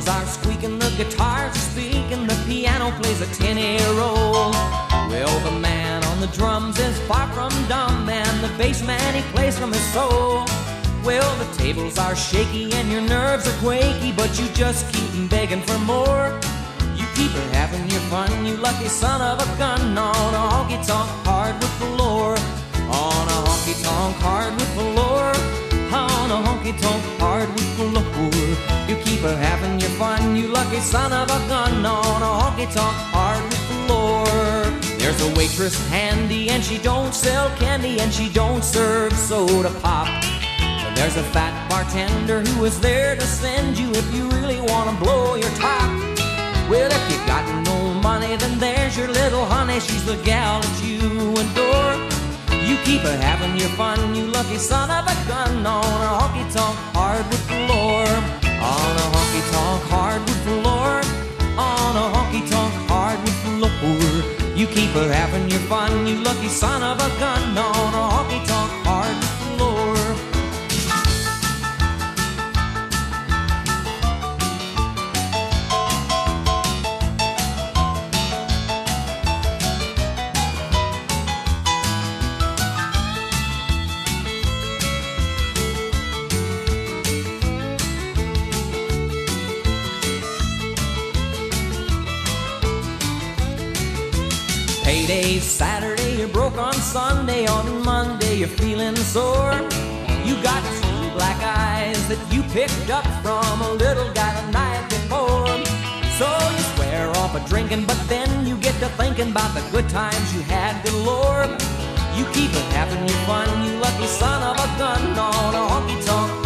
drums are squeaking, the guitars are speaking, the piano plays a tinny roll. Well, the man on the drums is far from dumb, and the bass man, he plays from his soul. Well, the tables are shaky and your nerves are quaky, but you just keep begging for more. You keep having your fun, you lucky son of a gun, on a honky-tonk hardwood floor. On a honky-tonk hardwood floor. On a honky-tonk hardwood floor. You keep having your fun, you lucky son of a gun, on a honky-tonk hardwood floor. There's a waitress handy, and she don't sell candy, and she don't serve soda pop. There's a fat bartender who is there to send you if you really want to blow your top. Well, if you got no money, then there's your little honey, she's the gal that you adore. You keep having your fun, you lucky son of a gun, on a honky-tonk hardwood floor. On a honky-tonk hardwood floor. On a honky-tonk hardwood floor. You keep having your fun, you lucky son of a gun, on a honky-tonk hardwood floor. Payday's Saturday, you're broke on Sunday, on Monday you're feeling sore. You got two black eyes that you picked up from a little guy the night before. So you swear off a drinking, but then you get to thinking about the good times you had galore. You keep having your fun, you lucky son of a gun, on a honky-tonk